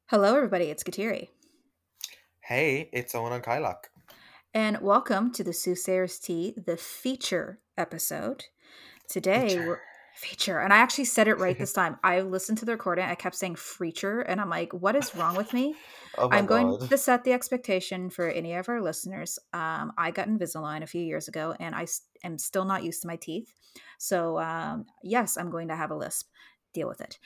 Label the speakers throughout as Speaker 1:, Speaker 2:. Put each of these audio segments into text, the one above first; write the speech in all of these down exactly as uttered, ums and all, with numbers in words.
Speaker 1: Hello, everybody. It's Kateri,
Speaker 2: Hey, it's Owen and Kylock.
Speaker 1: and welcome to the Soothsayer's Tea, the feature episode. Today,
Speaker 2: Feature.
Speaker 1: we're feature, and I actually said it right this time. I listened to the recording. I kept saying "feature," and I'm like, "What is wrong with me?"
Speaker 2: Oh my
Speaker 1: I'm going
Speaker 2: god.
Speaker 1: to set the expectation for any of our listeners. Um, I got Invisalign a few years ago, and I s- am still not used to my teeth. So, um, yes, I'm going to have a lisp. Deal with it.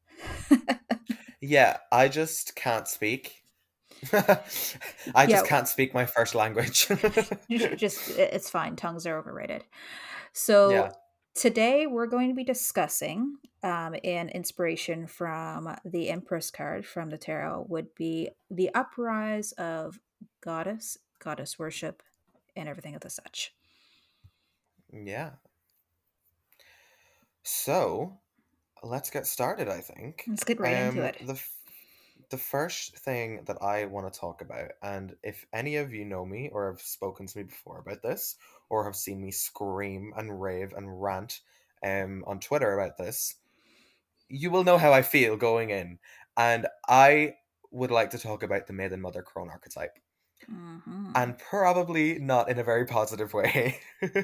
Speaker 2: Yeah, I just can't speak. I
Speaker 1: Yeah,
Speaker 2: just can't speak my first language.
Speaker 1: just it's fine. Tongues are overrated. So
Speaker 2: Yeah.
Speaker 1: today we're going to be discussing um, an inspiration from the Empress card from the tarot would be the uprise of goddess, goddess worship, and everything of the such.
Speaker 2: Yeah. So, let's get started, I think.
Speaker 1: Let's get right into
Speaker 2: Um
Speaker 1: it.
Speaker 2: the f- the first thing that I want to talk about, and if any of you know me or have spoken to me before about this, or have seen me scream and rave and rant um on Twitter about this, you will know how I feel going in. And I would like to talk about the Maiden Mother Crone archetype.
Speaker 1: Hmm.
Speaker 2: And probably not in a very positive way.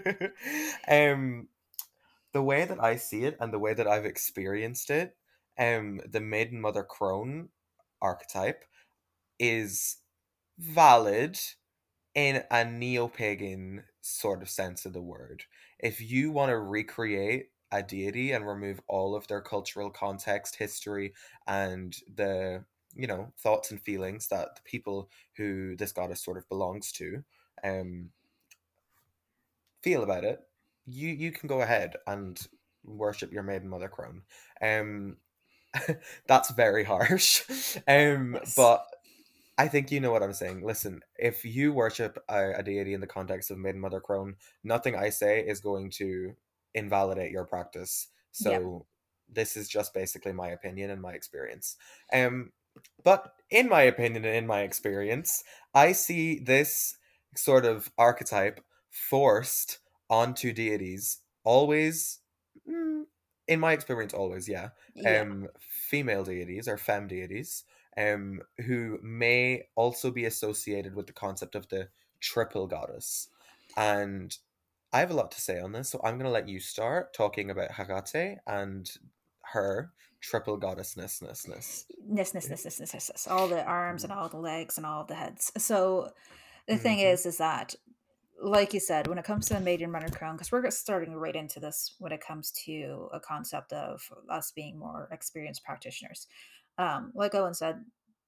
Speaker 2: um, the way that I see it and the way that I've experienced it, um, the Maiden Mother Crone archetype is valid in a neo pagan sort of sense of the word. If you want to recreate a deity and remove all of their cultural context, history, and the you know thoughts and feelings that the people who this goddess sort of belongs to um feel about it, you you can go ahead and worship your maiden mother crone. Um that's very harsh. Um
Speaker 1: Yes.
Speaker 2: but I think you know what I'm saying. Listen, if you worship a, a deity in the context of Maiden Mother Crone, nothing I say is going to invalidate your practice.
Speaker 1: Yeah.
Speaker 2: So this is just basically my opinion and my experience. Um, but in my opinion and in my experience, I see this sort of archetype forced onto deities always. mm, in my experience, always, yeah.
Speaker 1: Yeah.
Speaker 2: Um, female deities or femme deities um, who may also be associated with the concept of the triple goddess. And I have a lot to say on this, so I'm going to let you start talking about Hagate and her triple goddessnessness.
Speaker 1: Ness, ness, ness, ness, ness, ness, ness. All the arms and all the legs and all the heads. So the thing
Speaker 2: Mm-hmm.
Speaker 1: is, is that like you said, when it comes to the maiden runner crown, because we're starting right into this when it comes to a concept of us being more experienced practitioners. Um, like Owen said,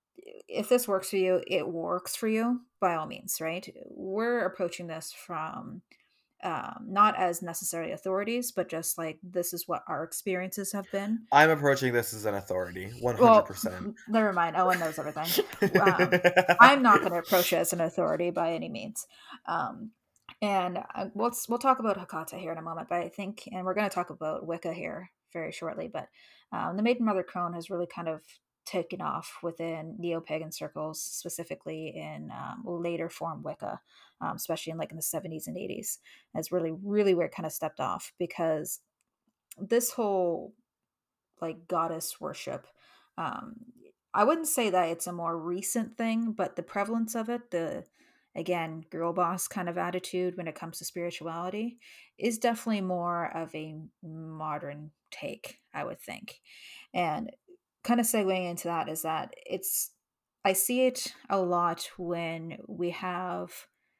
Speaker 1: if this works for you, it works for you by all means, right? We're approaching this from um, not as necessarily authorities, but just like this is what our experiences have been.
Speaker 2: I'm approaching this as an authority,
Speaker 1: Well,
Speaker 2: one hundred percent.
Speaker 1: never mind. Owen knows everything. Um, I'm not going to approach it as an authority by any means. Um, and uh, we'll we'll talk about Hakata here in a moment, but I think, and we're going to talk about Wicca here very shortly. But um, the Maiden Mother Crone has really kind of taken off within neo pagan circles, specifically in um, later form Wicca, um, especially in like in the seventies and eighties. Has really, really where it kind of stepped off because this whole like goddess worship. Um, I wouldn't say that it's a more recent thing, but the prevalence of it, the again, girl boss kind of attitude when it comes to spirituality, is definitely more of a modern take, I would think. And kind of segueing into that is that it's, I see it a lot when we have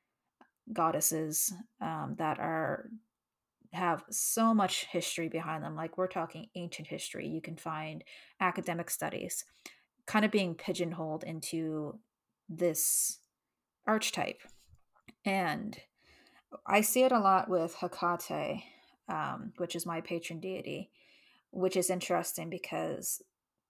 Speaker 1: goddesses um, that are have so much history behind them. Like we're talking ancient history. You can find academic studies kind of being pigeonholed into this archetype. And I see it a lot with Hecate, um, which is my patron deity, which is interesting because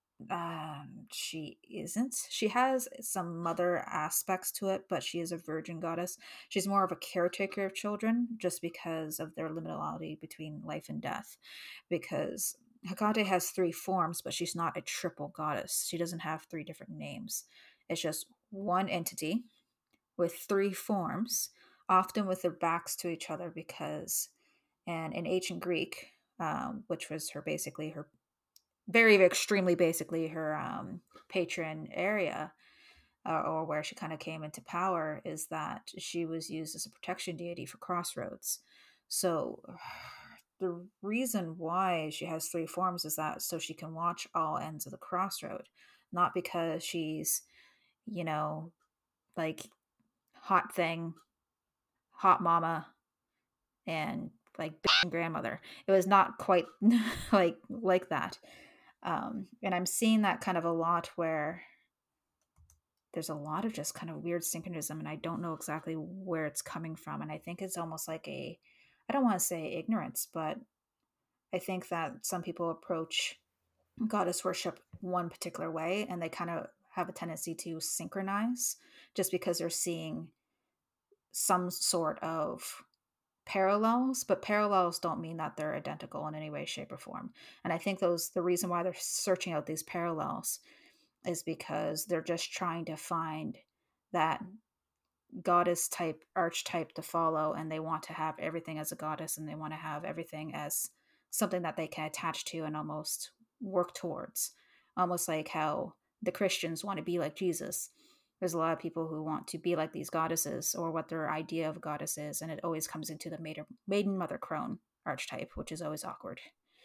Speaker 1: um, she isn't. She has some mother aspects to it, but she is a virgin goddess. She's more of a caretaker of children just because of their liminality between life and death. Because Hecate has three forms, but she's not a triple goddess. She doesn't have three different names. It's just one entity with three forms, often with their backs to each other because, and in ancient Greek, um, which was her basically her very extremely basically her um, patron area, uh, or where she kind of came into power, is that she was used as a protection deity for Crossroads. So the reason why she has three forms is that so she can watch all ends of the crossroad, not because she's, you know, like hot thing, hot mama, and like grandmother. It was not quite like like that. Um, and I'm seeing that kind of a lot where there's a lot of just kind of weird synchronism, and I don't know exactly where it's coming from. And I think it's almost like a, I don't want to say ignorance, but I think that some people approach goddess worship one particular way and they kind of have a tendency to synchronize just because they're seeing some sort of parallels, but parallels don't mean that they're identical in any way, shape, or form. And I think those the reason why they're searching out these parallels is because they're just trying to find that goddess type archetype to follow, and they want to have everything as a goddess, and they want to have everything as something that they can attach to and almost work towards, almost like how the Christians want to be like Jesus. There's a lot of people who want to be like these goddesses or what their idea of a goddess is, and it always comes into the maiden, maiden mother crone archetype, which is always awkward.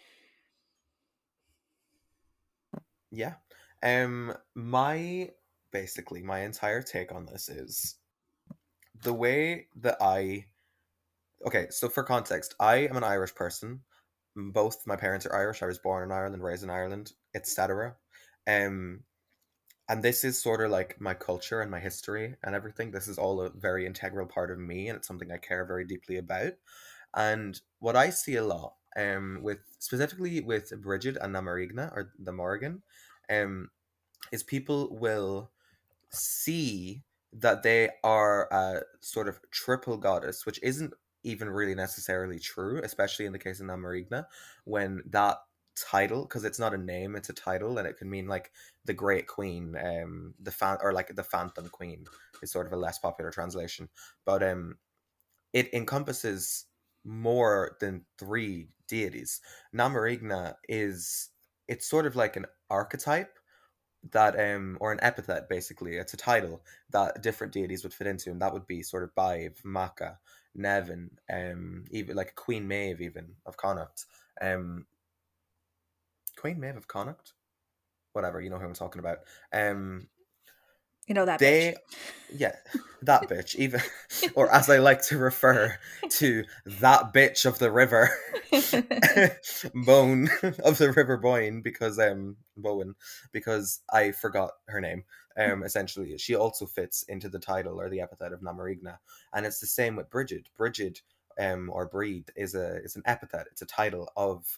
Speaker 2: Yeah. Um my basically my entire take on this is the way that I okay, so for context, I am an Irish person. Both my parents are Irish. I was born in Ireland, raised in Ireland, et cetera. Um and this is sort of like my culture and my history and everything. This is all a very integral part of me, and it's something I care very deeply about. And what I see a lot, um, with specifically with Bridget and Namarigna or the Morrigan, um, is people will see that they are a sort of triple goddess, which isn't even really necessarily true, especially in the case of Namarigna, when that title, because it's not a name, it's a title, and it can mean like the Great Queen, um, the fan, or like the Phantom Queen is sort of a less popular translation, but um, it encompasses more than three deities. Namarigna is it's sort of like an archetype that um or an epithet basically. It's a title that different deities would fit into, and that would be sort of Baive, Macha, Nevin, um even like Queen Maeve even of Connacht. Um Queen Maeve of Connacht? Whatever, you know who I'm talking about. Um
Speaker 1: You know that bitch.
Speaker 2: they yeah, that bitch, even or as I like to refer to that bitch of the river. Bone of the River Boyne, because um Bowen, because I forgot her name. Um essentially she also fits into the title or the epithet of Namarigna. And it's the same with Bridget. Bridget um or Breed is a is an epithet, it's a title of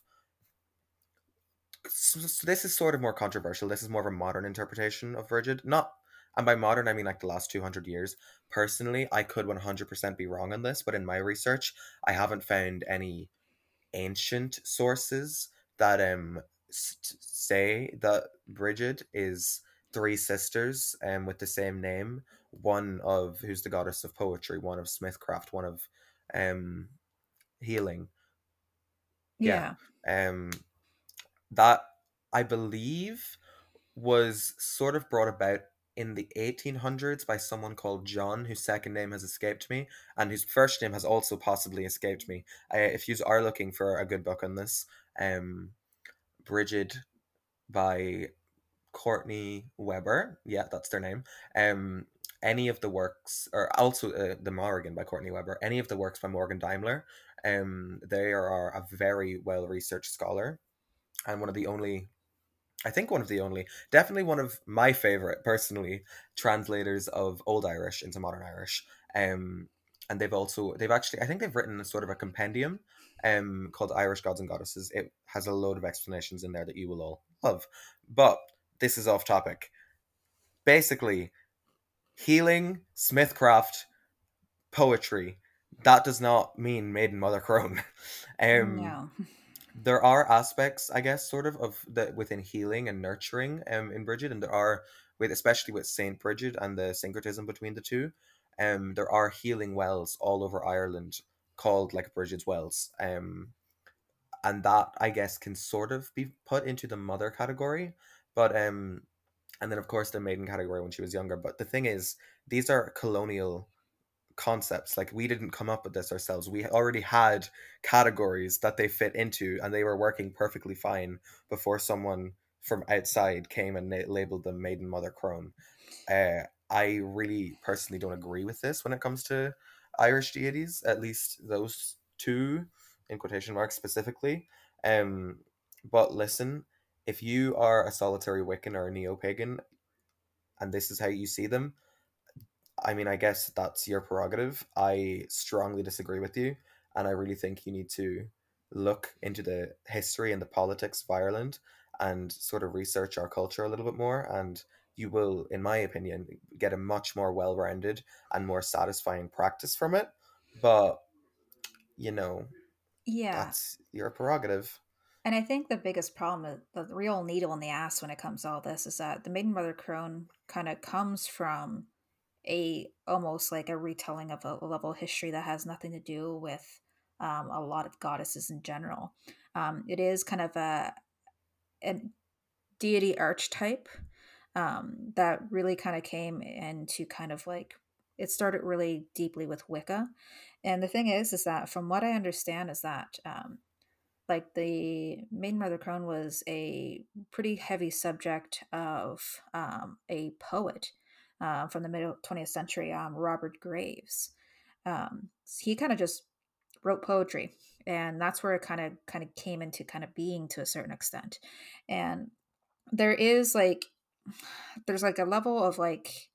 Speaker 2: so, so this is sort of more controversial. This is more of a modern interpretation of Bridget. Not, and by modern I mean like the last two hundred years. Personally, I could one hundred percent be wrong on this, but in my research, I haven't found any ancient sources that um s- say that Bridget is three sisters um with the same name, one of who's the goddess of poetry, one of smithcraft, one of um healing. Yeah.
Speaker 1: Yeah.
Speaker 2: Um that I believe was sort of brought about in the eighteen hundreds by someone called John, whose second name has escaped me, and whose first name has also possibly escaped me. Uh, if you are looking for a good book on this, um, Bridget by Courtney Weber, yeah, that's their name. Um, any of the works, or also uh, The Morrigan by Courtney Weber, any of the works by Morgan Daimler, um, they are a very well researched scholar and one of the only I think one of the only, definitely one of my favorite, personally, translators of Old Irish into Modern Irish. Um, and they've also, they've actually, I think they've written a sort of a compendium um, called Irish Gods and Goddesses. It has a load of explanations in there that you will all love. But this is off topic. Basically, healing, smithcraft, poetry, that does not mean maiden mother crone. um,
Speaker 1: No.
Speaker 2: there are aspects, I guess, sort of of the within healing and nurturing um in Bridget, and there are with especially with Saint Bridget and the syncretism between the two. Um, there are healing wells all over Ireland called like Bridget's Wells. Um, and that I guess can sort of be put into the mother category, but um, and then of course the maiden category when she was younger. But the thing is, these are colonial concepts. Like we didn't come up with this ourselves. We already had categories that they fit into, and they were working perfectly fine before someone from outside came and na- labeled them maiden, mother, crone. Uh, I really personally don't agree with this when it comes to Irish deities, at least those two in quotation marks specifically. Um, but listen, if you are a solitary Wiccan or a neo pagan, and this is how you see them, I mean, I guess that's your prerogative. I strongly disagree with you, and I really think you need to look into the history and the politics of Ireland and sort of research our culture a little bit more, and you will, in my opinion, get a much more well rounded and more satisfying practice from it. But, you know,
Speaker 1: Yeah.
Speaker 2: that's your prerogative.
Speaker 1: And I think the biggest problem, the, the real needle in the ass when it comes to all this, is that the Maiden Mother Crone kind of comes from a almost like a retelling of a, level of history that has nothing to do with um, a lot of goddesses in general. Um, it is kind of a, a deity archetype um, that really kind of came into kind of like it started really deeply with Wicca. And the thing is, is that from what I understand, is that um, like the Maiden Mother Crone was a pretty heavy subject of um, a poet uh, from the mid twentieth century, um, Robert Graves. Um, he kind of just wrote poetry, and that's where it kind of kind of came into kind of being to a certain extent. And there is like there's like a level of like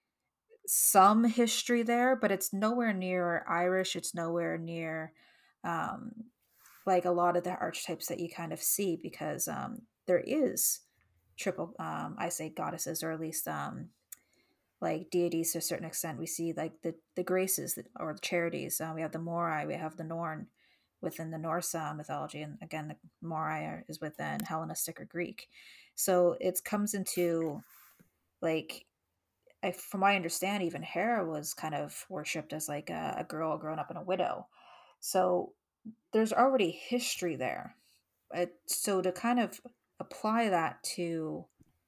Speaker 1: some history there, but it's nowhere near Irish. It's nowhere near um, like a lot of the archetypes that you kind of see because um, there is triple, um, I say goddesses, or at least um, like deities to a certain extent. We see like the the graces or the charities. Uh, we have the Morai, we have the Norn within the Norse uh, mythology, and again, the Morai is within Hellenistic or Greek. So it comes into like I, from what I understand, even Hera was kind of worshipped as like a, a girl growing up in a widow. So there's already history there. It, so to kind of apply that to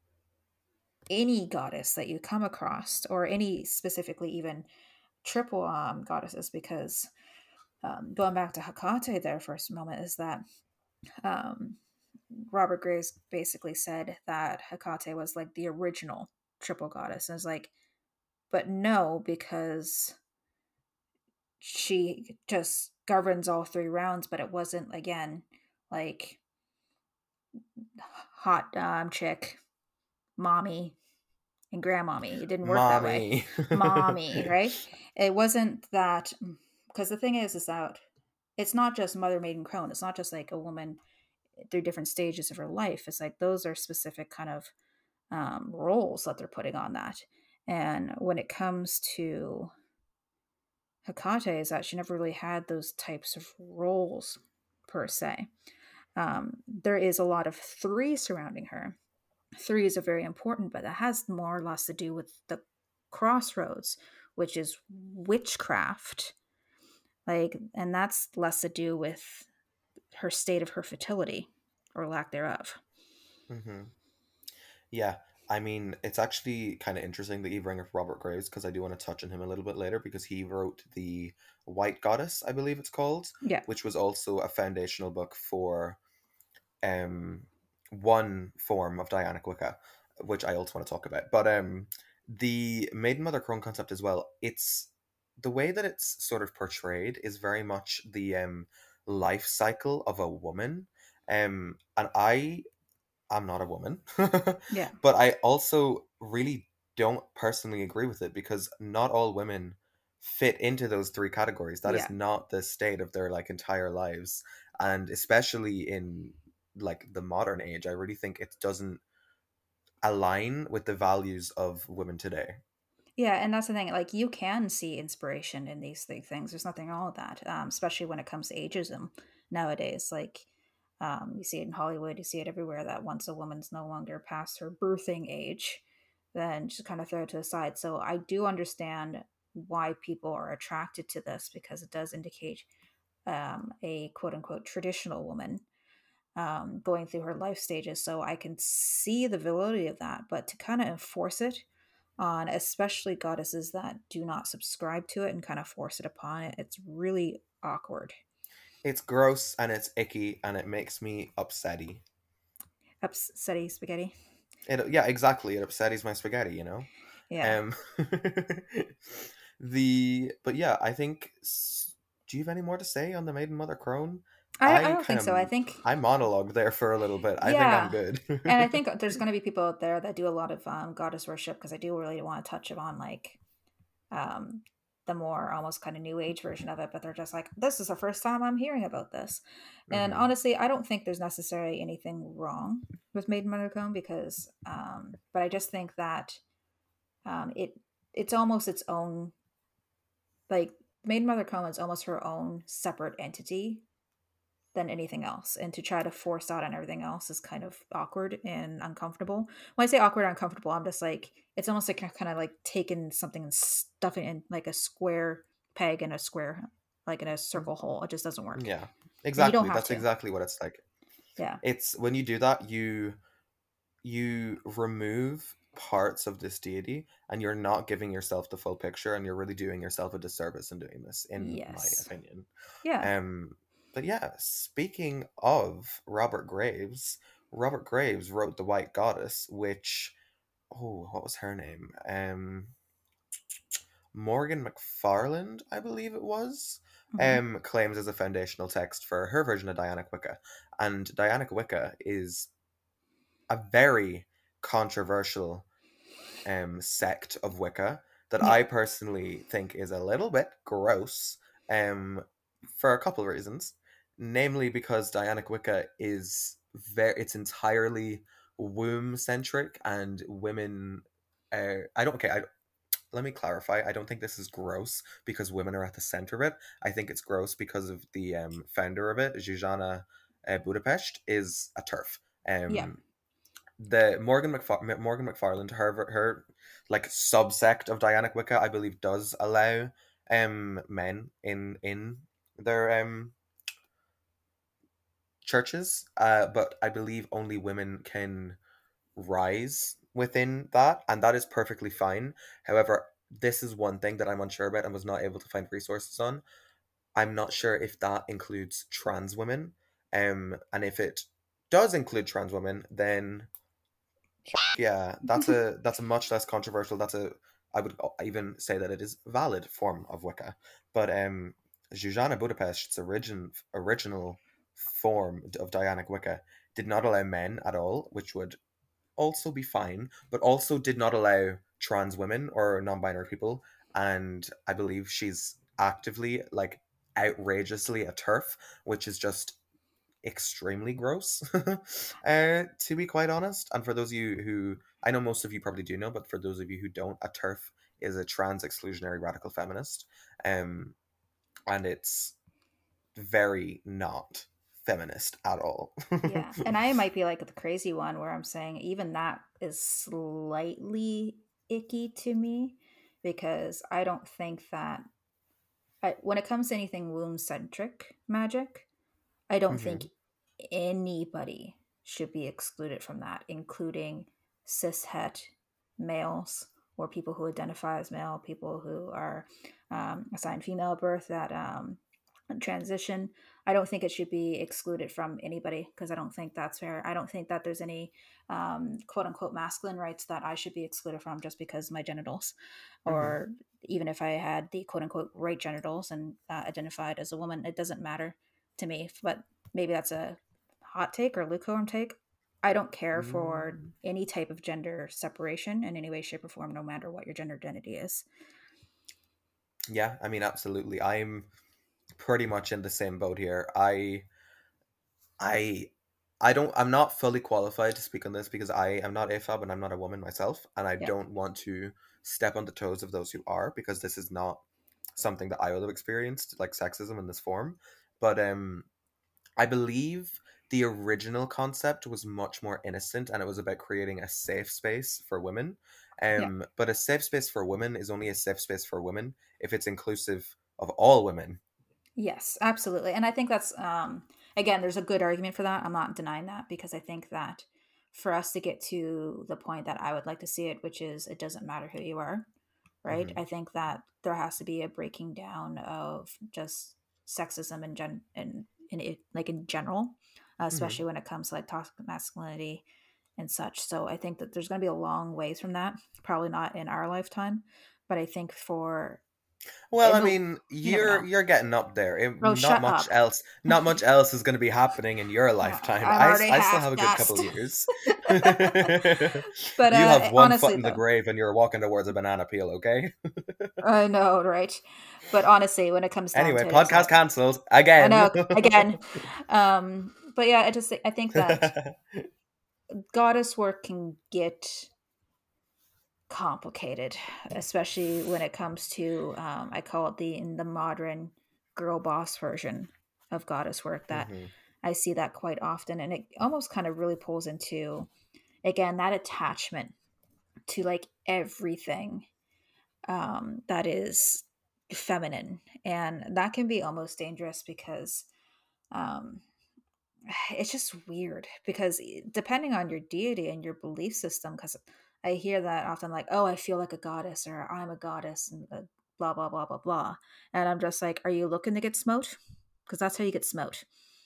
Speaker 1: any goddess that you come across, or any specifically even triple um, goddesses, because um, going back to Hecate there for a moment, is that um, Robert Graves basically said that Hecate was like the original triple goddess. And it's like, but no, because she just governs all three rounds, but it wasn't again like hot um chick, mommy, and grandmommy. It didn't work that way.
Speaker 2: Mommy.
Speaker 1: Mommy, right? It wasn't that because the thing is is that it's not just mother maiden crone. It's not just like a woman through different stages of her life. It's like those are specific kind of um, roles that they're putting on that. And when it comes to Hecate, is that she never really had those types of roles per se. Um, there is a lot of three surrounding her. Three is a very important, but that has more or less to do with the crossroads, which is witchcraft. Like, and that's less to do with her state of her fertility or lack thereof.
Speaker 2: hmm Yeah, I mean, it's actually kind of interesting that you bring up Robert Graves because I do want to touch on him a little bit later because he wrote the White Goddess, I believe it's called,
Speaker 1: Yeah.
Speaker 2: which was also a foundational book for um one form of Dianic Wicca, which I also want to talk about. But um the Maiden Mother Crone concept as well, it's the way that it's sort of portrayed is very much the um life cycle of a woman. Um and I I'm not a woman.
Speaker 1: Yeah.
Speaker 2: But I also really don't personally agree with it because not all women fit into those three categories. That is
Speaker 1: Yeah.
Speaker 2: not the state of their like entire lives. And especially in like the modern age, I really think it doesn't align with the values of women today.
Speaker 1: Yeah, and that's the thing. Like, you can see inspiration in these three things. There's nothing wrong with that, um, especially when it comes to ageism nowadays. Like, um, you see it in Hollywood, you see it everywhere. That once a woman's no longer past her birthing age, then just kind of throw it to the side. So I do understand why people are attracted to this because it does indicate um, a quote unquote traditional woman. um, going through her life stages. So I can see the validity of that, but to kind of enforce it on especially goddesses that do not subscribe to it and kind of force it upon it, it's really awkward.
Speaker 2: It's gross and it's icky and it makes me upsetty.
Speaker 1: Upsetty spaghetti.
Speaker 2: It, yeah, exactly. It upsetties my spaghetti, you know?
Speaker 1: Yeah.
Speaker 2: Um, the, but yeah, I think, do you have any more to say on the Maiden Mother Crone?
Speaker 1: I, I
Speaker 2: I
Speaker 1: don't
Speaker 2: kind
Speaker 1: think so. I
Speaker 2: of,
Speaker 1: think,
Speaker 2: I monologued there for a little bit. I think I'm
Speaker 1: yeah.
Speaker 2: good.
Speaker 1: And I think there's going to be people out there that do a lot of um, goddess worship because I do really want to touch on like um, the more almost kind of new age version of it, but they're just like, this is the first time I'm hearing about this. And
Speaker 2: hmm
Speaker 1: honestly, I don't think there's necessarily anything wrong with Maiden Mother Crone because, um, but I just think that um, it it's almost its own like Maiden Mother Crone is almost her own separate entity than anything else. And to try to force out on everything else is kind of awkward and uncomfortable. When I say awkward and uncomfortable, I'm just like, it's almost like kind of like taking something and stuffing it in like a square peg in a square, like in a circle hole. It just doesn't work.
Speaker 2: Yeah,
Speaker 1: And you don't
Speaker 2: exactly.
Speaker 1: have
Speaker 2: That's
Speaker 1: to.
Speaker 2: exactly what it's like.
Speaker 1: Yeah.
Speaker 2: It's when you do that, you you remove parts of this deity and you're not giving yourself the full picture and you're really doing yourself a disservice in doing this, in my
Speaker 1: Yes.
Speaker 2: opinion.
Speaker 1: Yeah.
Speaker 2: Um, but yeah, speaking of Robert Graves, Robert Graves wrote The White Goddess, which, oh, what was her name? Um, Morgan McFarland, I believe it was,
Speaker 1: hmm
Speaker 2: um, claims as a foundational text for her version of Dianic Wicca. And Dianic Wicca is a very controversial um, sect of Wicca that
Speaker 1: Yeah.
Speaker 2: I personally think is a little bit gross um, for a couple of reasons. Namely, because Dianic Wicca is very, it's entirely womb centric and women. Uh, I don't care. I, let me clarify. I don't think this is gross because women are at the center of it. I think it's gross because of the um, founder of it, Zsuzsanna uh, Budapest, is a turf.
Speaker 1: Yeah.
Speaker 2: Um, the Morgan McFar- Morgan McFarland, her her like subsect of Dianic Wicca, I believe, does allow um men in in their um churches, uh, but I believe only women can rise within that, and that is perfectly fine. However, this is one thing that I'm unsure about and was not able to find resources on. I'm not sure if that includes trans women, um, and if it does include trans women, then yeah, that's a that's a much less controversial. That's a I would even say that it is valid form of Wicca. But um, Zsuzsanna Budapest's origin original form of Dianic Wicca did not allow men at all, which would also be fine, but also did not allow trans women or non-binary people. And I believe she's actively like outrageously a turf, which is just extremely gross, uh, to be quite honest. And for those of you who, I know most of you probably do know, but for those of you who don't, a TERF is a trans exclusionary radical feminist. Um, and it's very not feminist at all.
Speaker 1: Yeah. And I might be like the crazy one where I'm saying even that is slightly icky to me because I don't think that I, when it comes to anything womb centric magic, I don't think
Speaker 2: hmm
Speaker 1: anybody should be excluded from that, including cishet males or people who identify as male, people who are um, assigned female at birth that um, transition. I don't think it should be excluded from anybody because I don't think that's fair. I don't think that there's any um, quote unquote masculine rights that I should be excluded from just because my genitals,
Speaker 2: hmm
Speaker 1: or even if I had the quote unquote right genitals and uh, identified as a woman, it doesn't matter to me. But maybe that's a hot take or lukewarm take. I don't care for
Speaker 2: Mm,
Speaker 1: any type of gender separation in any way, shape, or form, no matter what your gender identity is.
Speaker 2: yeah, I mean, absolutely. I'm pretty much in the same boat here. I I I don't I'm not fully qualified to speak on this because I am not A F A B and I'm not a woman myself, and I
Speaker 1: Yeah.
Speaker 2: don't want to step on the toes of those who are, because this is not something that I will have experienced, like sexism in this form. But um I believe the original concept was much more innocent and it was about creating a safe space for women.
Speaker 1: Yeah.
Speaker 2: Um but a safe space for women is only a safe space for women if it's inclusive of all women.
Speaker 1: Yes, absolutely. And I think that's um again, there's a good argument for that. I'm not denying that, because I think that for us to get to the point that I would like to see it, which is it doesn't matter who you are, right?
Speaker 2: Mm-hmm.
Speaker 1: I think that there has to be a breaking down of just sexism in gen in, in it, like in general, uh,
Speaker 2: Mm-hmm.
Speaker 1: especially when it comes to like toxic masculinity and such. So I think that there's going to be a long ways from that. Probably not in our lifetime, but I think for
Speaker 2: Well,
Speaker 1: in
Speaker 2: I
Speaker 1: the
Speaker 2: mean,
Speaker 1: you never
Speaker 2: you're
Speaker 1: know.
Speaker 2: you're getting up there. It,
Speaker 1: Oh,
Speaker 2: not
Speaker 1: shut
Speaker 2: much
Speaker 1: up!
Speaker 2: else, not much else is going to be happening in your
Speaker 1: Uh,
Speaker 2: lifetime.
Speaker 1: I'm
Speaker 2: I, s-
Speaker 1: already
Speaker 2: I still
Speaker 1: half
Speaker 2: have a good couple
Speaker 1: gassed.
Speaker 2: years.
Speaker 1: But
Speaker 2: You have
Speaker 1: uh,
Speaker 2: one foot
Speaker 1: honestly,
Speaker 2: in the
Speaker 1: though,
Speaker 2: grave and you're walking towards a banana peel, okay?
Speaker 1: I know, right? But honestly, when it comes down
Speaker 2: Anyway,
Speaker 1: to it, is
Speaker 2: podcast
Speaker 1: that
Speaker 2: cancelled
Speaker 1: I
Speaker 2: again.
Speaker 1: know again. Um, but yeah, I just I think that goddess work can get complicated, especially when it comes to um, I call it the in the modern girl boss version of goddess work, that
Speaker 2: Hmm.
Speaker 1: I see that quite often, and it almost kind of really pulls into again that attachment to like everything um, that is feminine, and that can be almost dangerous because um, it's just weird because e- depending on your deity and your belief system, because I hear that often like, oh, I feel like a goddess, or I'm a goddess, and uh, blah blah blah blah blah, and I'm just like, are you looking to get smote? Because that's how you get smote.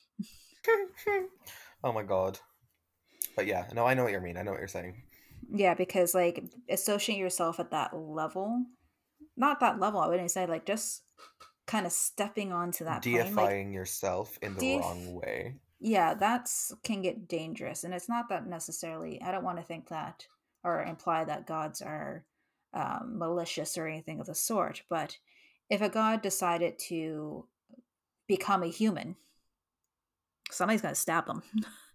Speaker 2: Oh my god. But yeah, no, I know what you mean. I know what you're saying.
Speaker 1: Yeah, because like associating yourself at that level, not that level, I wouldn't say, like just kind of stepping onto that plane, like
Speaker 2: Deifying yourself in the
Speaker 1: do you
Speaker 2: wrong way.
Speaker 1: yeah, that's can get dangerous, and it's not that necessarily, I don't want to think that or imply that gods are um, malicious or anything of the sort, but if a god decided to become a human, somebody's going to stab them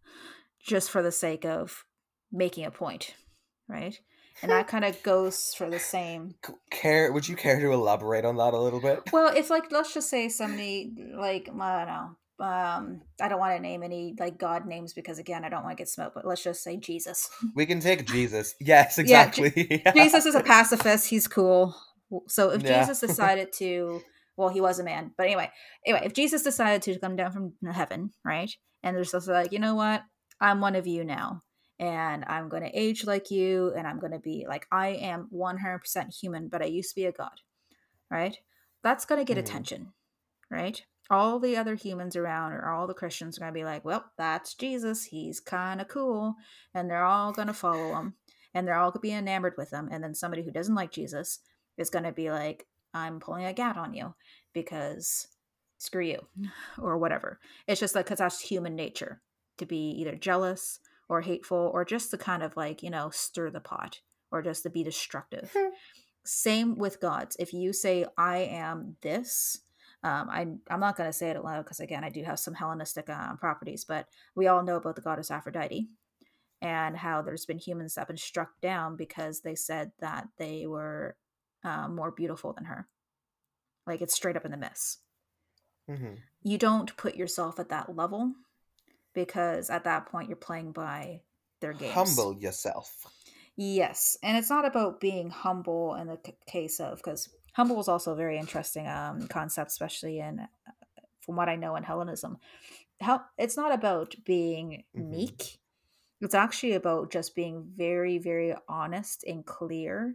Speaker 1: just for the sake of making a point, right? And that kind of goes for the same.
Speaker 2: Care? Would you care to elaborate on that a little bit?
Speaker 1: Well, it's like, let's just say somebody like, I don't know, um I don't want to name any like god names because again I don't want to get smoked, but let's just say Jesus.
Speaker 2: We can take Jesus. Yes,
Speaker 1: Yeah, J-
Speaker 2: exactly.
Speaker 1: Jesus is a pacifist, he's cool. So if
Speaker 2: Yeah.
Speaker 1: Jesus decided to, well, he was a man, but anyway, anyway, if Jesus decided to come down from heaven, right, and there's just like, you know what, I'm one of you now, and I'm going to age like you, and I'm going to be like, I am one hundred percent human, but I used to be a god, right? That's going to get
Speaker 2: Hmm.
Speaker 1: attention, right? All the other humans around or all the Christians are going to be like, well, that's Jesus. He's kind of cool. And they're all going to follow him, and they're all going to be enamored with him. And then somebody who doesn't like Jesus is going to be like, I'm pulling a gat on you because screw you or whatever. It's just like, because that's human nature to be either jealous or hateful or just to kind of like, you know, stir the pot or just to be destructive. Same with gods. If you say, I am this, um, I, I'm not going to say it aloud because, again, I do have some Hellenistic uh, properties, but we all know about the goddess Aphrodite and how there's been humans that have been struck down because they said that they were uh, more beautiful than her. Like, it's straight up in the myths.
Speaker 2: Hmm.
Speaker 1: You don't put yourself at that level because at that point you're playing by their games.
Speaker 2: Humble yourself.
Speaker 1: Yes, and it's not about being humble in the c- case of, because humble is also a very interesting um, concept, especially in from what I know in Hellenism. How it's not about being
Speaker 2: Hmm.
Speaker 1: meek; it's actually about just being very, very honest and clear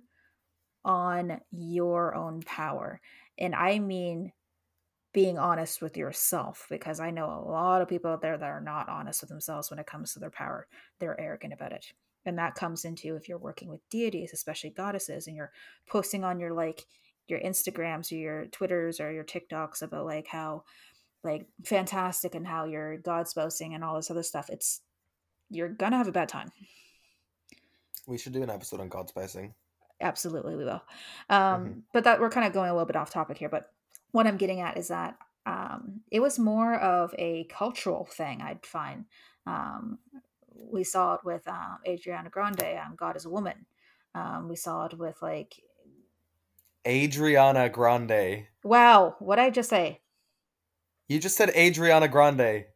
Speaker 1: on your own power, and I mean being honest with yourself, because I know a lot of people out there that are not honest with themselves when it comes to their power. They're arrogant about it. And that comes into if you're working with deities, especially goddesses, and you're posting on your like your Instagrams or your Twitters or your TikToks about like how like fantastic and how you're God spousing and all this other stuff. It's you're gonna have a bad time.
Speaker 2: We should do an episode on God spacing.
Speaker 1: Absolutely, we will.
Speaker 2: Hmm.
Speaker 1: Um, but that we're kind of going a little bit off topic here. But what I'm getting at is that um, it was more of a cultural thing. I'd find um, we saw it with um, Adriana Grande. Um, God is a woman. Um, we saw it with like,
Speaker 2: Adriana Grande.
Speaker 1: wow, what did I just say?
Speaker 2: You just said Adriana Grande.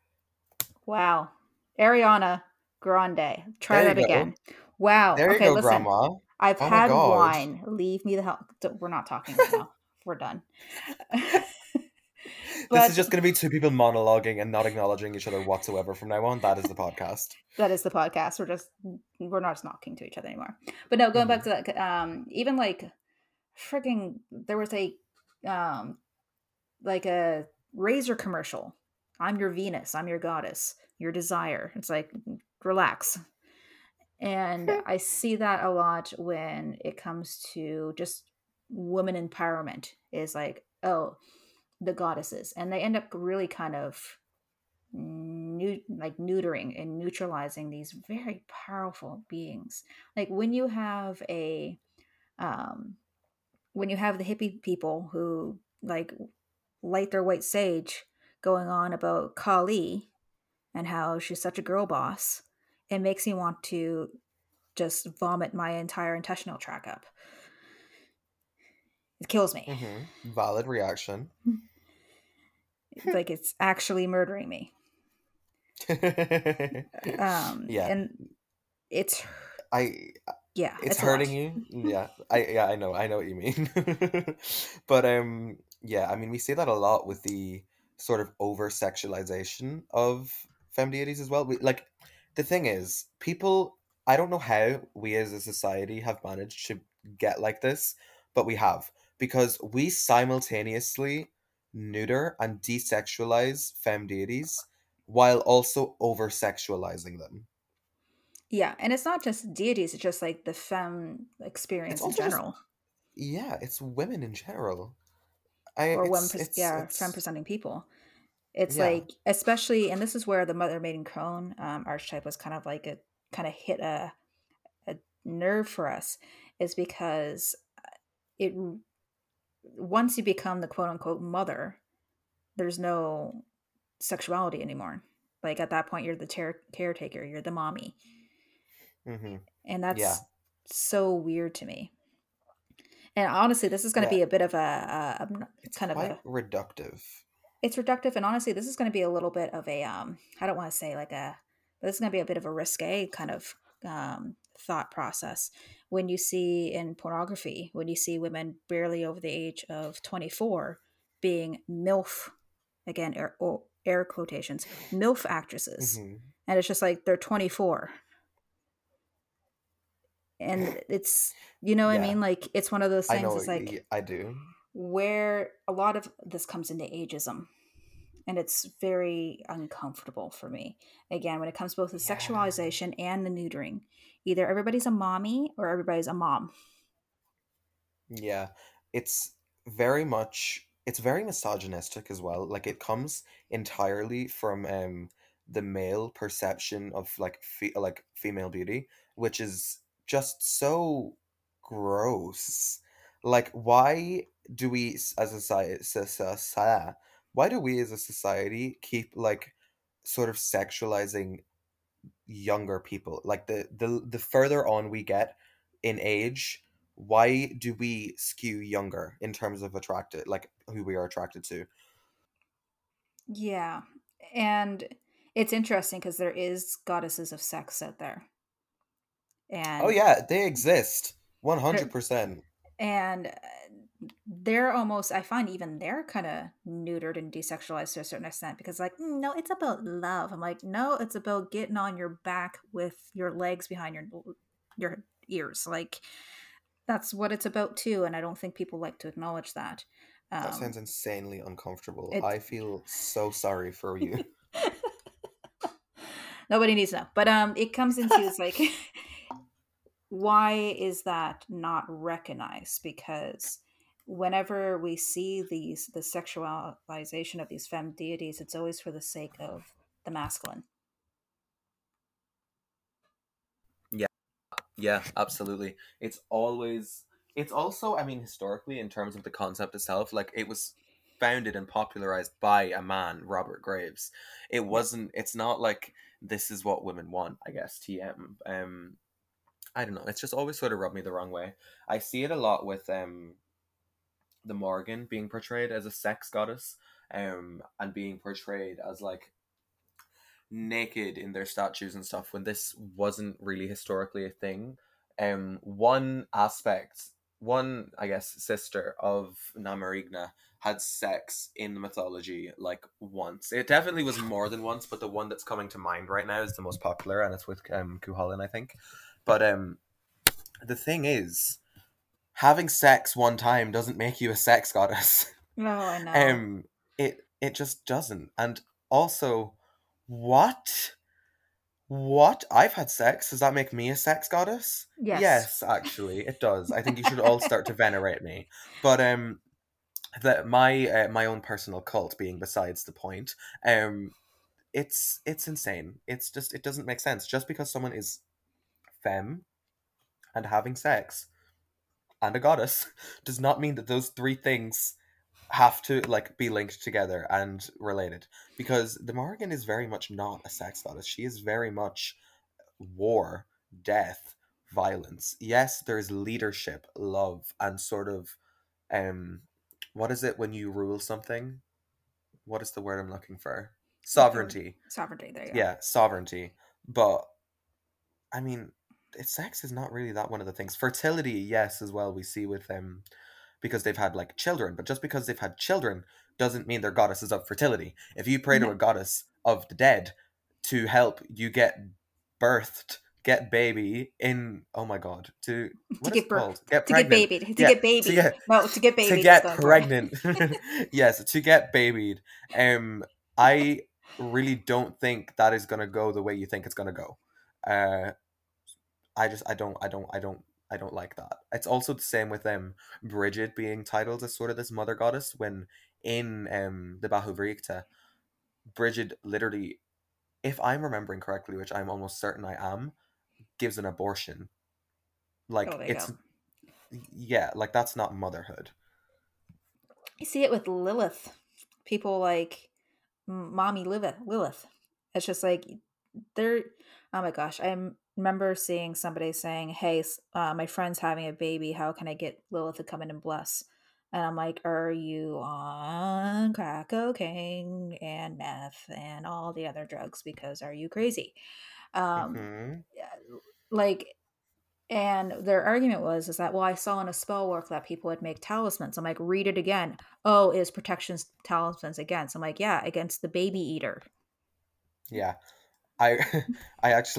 Speaker 1: Wow, Ariana Grande. Try
Speaker 2: There you
Speaker 1: that
Speaker 2: go.
Speaker 1: again. Wow.
Speaker 2: There you
Speaker 1: Okay,
Speaker 2: go,
Speaker 1: listen.
Speaker 2: Grandma.
Speaker 1: I've
Speaker 2: Oh my
Speaker 1: had
Speaker 2: god.
Speaker 1: wine. Leave me the hell. We're not talking right now. We're done.
Speaker 2: This is
Speaker 1: But
Speaker 2: just going to be two people monologuing and not acknowledging each other whatsoever from now on. That is the podcast.
Speaker 1: that is the podcast. We're just we're not talking to each other anymore. But no, going back
Speaker 2: Hmm.
Speaker 1: to that, um, even like freaking, there was a um like a razor commercial. I'm your Venus. I'm your goddess. Your desire. It's like relax. And I see that a lot when it comes to just women empowerment. Is like, oh, the goddesses, and they end up really kind of new, like neutering and neutralizing these very powerful beings. Like when you have a um when you have the hippie people who like light their white sage going on about Kali and how she's such a girl boss, it makes me want to just vomit my entire intestinal tract up. It kills me.
Speaker 2: Hmm. Valid reaction.
Speaker 1: Like it's actually murdering me. Um,
Speaker 2: Yeah,
Speaker 1: and it's
Speaker 2: I
Speaker 1: yeah,
Speaker 2: it's
Speaker 1: it's a lot.
Speaker 2: hurting you. Yeah, I yeah, I know, I know what you mean. But um, yeah, I mean, we see that a lot with the sort of over sexualization of femme deities as well. We, like, the thing is, people. I don't know how we as a society have managed to get like this, but we have because we simultaneously neuter and desexualize femme deities while also over sexualizing them.
Speaker 1: Yeah, and it's not just deities; it's just like the femme
Speaker 2: It's
Speaker 1: experience in
Speaker 2: also just
Speaker 1: general,
Speaker 2: yeah, it's women in general. I
Speaker 1: or women,
Speaker 2: it's
Speaker 1: pres-
Speaker 2: it's
Speaker 1: yeah, femme
Speaker 2: it's
Speaker 1: presenting people. It's
Speaker 2: yeah.
Speaker 1: like, especially, and this is where the mother maiden crone um, archetype was kind of like a kind of hit a a nerve for us, is because it once you become the quote unquote mother, there's no sexuality anymore. Like at that point, you're the ter- caretaker, you're the mommy,
Speaker 2: Mm-hmm.
Speaker 1: and
Speaker 2: Yeah.
Speaker 1: that's so weird to me. And honestly, this is going to
Speaker 2: Yeah.
Speaker 1: be a bit of a, a, a
Speaker 2: It's
Speaker 1: kind of
Speaker 2: quite
Speaker 1: a
Speaker 2: reductive.
Speaker 1: it's reductive, and honestly, this is going to be a little bit of a um I don't want to say like a but this is going to be a bit of a risque kind of um thought process when you see in pornography, when you see women barely over the age of twenty-four being milf, again air, oh, air quotations, milf actresses,
Speaker 2: Mm-hmm.
Speaker 1: and it's just like they're twenty-four, and it's, you know what I
Speaker 2: Yeah,
Speaker 1: mean, like it's one of those
Speaker 2: I
Speaker 1: things.
Speaker 2: know.
Speaker 1: It's like
Speaker 2: y- I do.
Speaker 1: where a lot of this comes into ageism, and it's very uncomfortable for me. Again, when it comes both to
Speaker 2: Yeah.
Speaker 1: sexualization and the neutering, either everybody's a mommy or everybody's a mom.
Speaker 2: Yeah. It's very much it's very misogynistic as well. Like it comes entirely from um the male perception of like fe- like female beauty, which is just so gross. Like why do we s- as a society, why do we as a society keep like sort of sexualizing younger people? Like the the the further on we get in age, why do we skew younger in terms of attracted, like who we are attracted to?
Speaker 1: Yeah, and it's interesting because there is goddesses of sex out there,
Speaker 2: Oh
Speaker 1: and
Speaker 2: yeah, they exist.
Speaker 1: they're
Speaker 2: one hundred percent.
Speaker 1: and uh, they're almost, I find even they're kind of neutered and desexualized to a certain extent, because like, "Mm, no, it's about love." I'm like, no, it's about getting on your back with your legs behind your your ears. Like that's what it's about too, and I don't think people like to acknowledge that.
Speaker 2: That
Speaker 1: um
Speaker 2: sounds insanely uncomfortable.
Speaker 1: it
Speaker 2: I feel so sorry for you.
Speaker 1: Nobody needs to know, but um it comes into, it's like why is that not recognized? Because whenever we see these the sexualization of these femme deities, it's always for the sake of the masculine.
Speaker 2: Yeah, yeah, absolutely. It's always it's also, I mean, historically in terms of the concept itself, like it was founded and popularized by a man, Robert Graves. It
Speaker 1: Yeah.
Speaker 2: wasn't it's not like this is what women want, I guess, T M. Um I don't know. It's just always sort of rubbed me the wrong way. I see it a lot with um the Morgan being portrayed as a sex goddess, um, and being portrayed as like naked in their statues and stuff when this wasn't really historically a thing. Um, one aspect one, I guess, sister of Namarigna had sex in the mythology like once. It definitely was more than once, but the one that's coming to mind right now is the most popular, and it's with um, Cuchulainn, I think. But um, the thing is, having sex one time doesn't make you a sex goddess.
Speaker 1: No, I know.
Speaker 2: um, it it just doesn't. And also, what? What? I've had sex. Does that make me a sex goddess?
Speaker 1: Yes.
Speaker 2: Yes, actually, it does. I think you should all start to venerate me. But um, that my uh, my own personal cult being besides the point. Um, it's it's insane. It's just it doesn't make sense. Just because someone is femme and having sex and a goddess does not mean that those three things have to like be linked together and related. Because the Morrigan is very much not a sex goddess. She is very much war, death, violence. Yes, there's leadership, love, and sort of um what is it when you rule something? What is the word I'm looking for?
Speaker 1: Authority.
Speaker 2: Sovereignty.
Speaker 1: Sovereignty, there you go.
Speaker 2: Yeah, sovereignty. But I mean, it, sex is not really that one of the things. Fertility, yes, as well, we see with them because they've had like children, but just because they've had children doesn't mean they're goddesses of fertility. If you pray to
Speaker 1: No,
Speaker 2: a goddess of the dead to help you get birthed, get baby in oh my god, to
Speaker 1: to
Speaker 2: what is
Speaker 1: get
Speaker 2: it called?
Speaker 1: birth,
Speaker 2: Get
Speaker 1: to get
Speaker 2: pregnant.
Speaker 1: babied, to
Speaker 2: Yeah,
Speaker 1: get
Speaker 2: to
Speaker 1: babied.
Speaker 2: get
Speaker 1: No, to get
Speaker 2: to
Speaker 1: babied is
Speaker 2: get
Speaker 1: the important.
Speaker 2: pregnant. Yes, to get babied. Um I really don't think that is gonna go the way you think it's gonna go. Uh I just I don't I don't I don't I don't like that. It's also the same with um Bridget being titled as sort of this mother goddess when in um the Bahuvrikta, Bridget literally, if I'm remembering correctly, which I'm almost certain I am, gives an abortion.
Speaker 1: Oh,
Speaker 2: Like
Speaker 1: there you
Speaker 2: it's
Speaker 1: go.
Speaker 2: yeah, like that's not motherhood.
Speaker 1: You see it with Lilith. People like mommy Lilith. Lilith. It's just like they're. Oh my gosh! I m- remember seeing somebody saying, "Hey, s- uh, my friend's having a baby. How can I get Lilith to come in and bless?" And I'm like, "Are you on crack cocaine and meth and all the other drugs? Because are you crazy?" Um,
Speaker 2: Mhm.
Speaker 1: yeah, like and their argument was is that, well, I saw in a spell work that people would make talismans. I'm like, read it again. Oh, is protection talismans against? I'm like, yeah, against the baby eater.
Speaker 2: Yeah. I I actually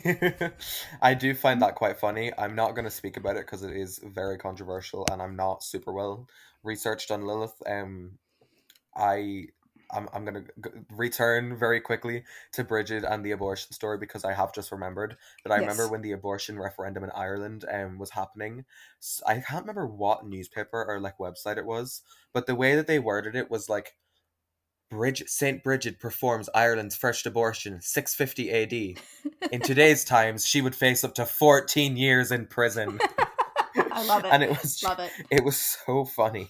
Speaker 2: I do find that quite funny. I'm not going to speak about it because it is very controversial and I'm not super well researched on Lilith. Um I I'm I'm gonna g- return very quickly to Bridget and the abortion story because I have just remembered that I remember
Speaker 1: Yes.
Speaker 2: when the abortion referendum in Ireland um was happening. s- I can't remember what newspaper or like website it was, but the way that they worded it was like Bridget Saint Bridget performs Ireland's first abortion six fifty A D. In today's times, she would face up to fourteen years in prison.
Speaker 1: I love it.
Speaker 2: And it was
Speaker 1: Love it.
Speaker 2: it was so funny.